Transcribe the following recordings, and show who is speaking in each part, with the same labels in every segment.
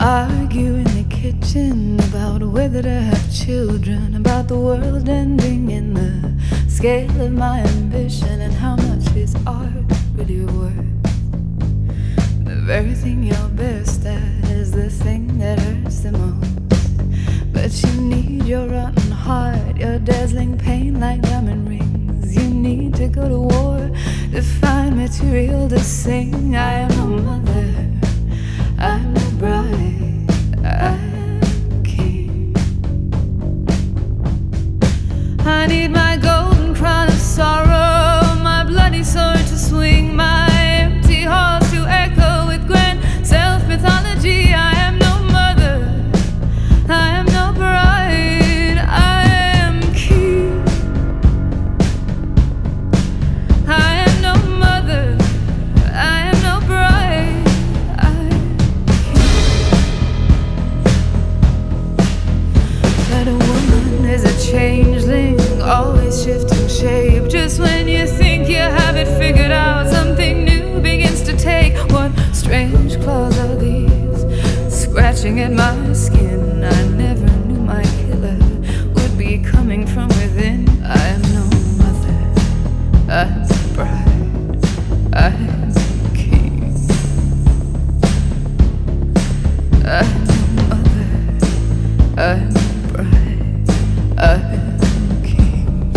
Speaker 1: Argue in the kitchen about whether to have children, about the world ending in the scale of my ambition, and how much is art really worth. The very thing you're best at is the thing that hurts the most. But you need your rotten heart, your dazzling pain like diamond rings. You need to go to war to find material to sing. I am a mother, I'm a bride, I'm a king. I need my golden crown of sorrow, my bloody sword to swing, my empty halls to echo with grand self-mythology. I am no mother, I am no bride, I am king. I am no mother, I am no bride, I am king. That a woman is a changeling, always shifting shape. Just when you think you have it figured out, something new begins to take. What strange claws are these, scratching at my skin? I never knew my killer would be coming from within. I am no mother, I'm a bride, I am a king. I am no mother, I'm a bride, I am a king.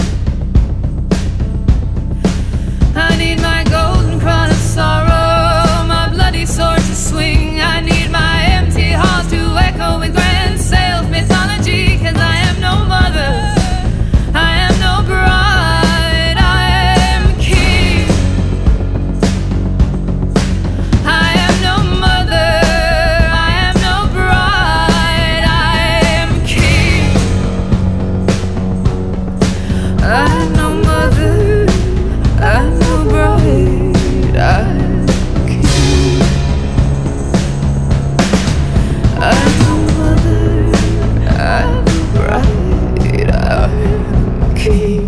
Speaker 1: I need my golden crown of sorrow, my bloody sword to swing. I need my empty halls to echo with grand self-mythology. 'Cause I am no mother, I am no bride, I am king. I am no mother, I am no bride, I am king. I am no mother, I'm no bride, I'm king. I'm no mother, I'm no bride, I'm king.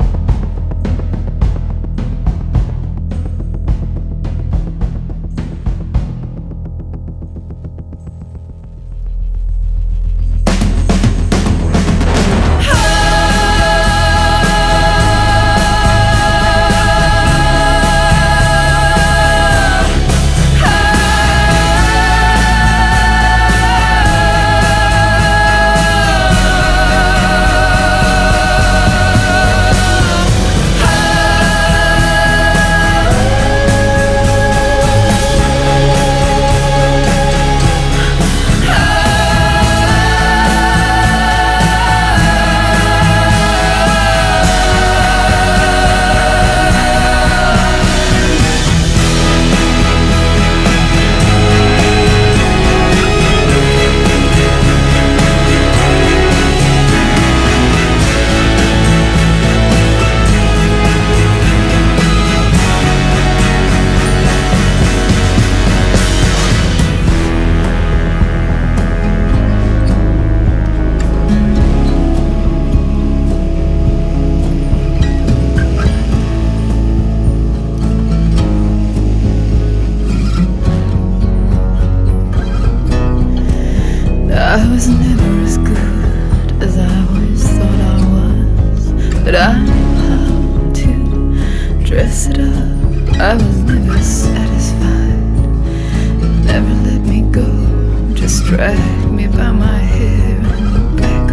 Speaker 1: I was never as good as I always thought I was, but I knew how to dress it up. I was never satisfied, it never let me go. Just drag me by my hair and look back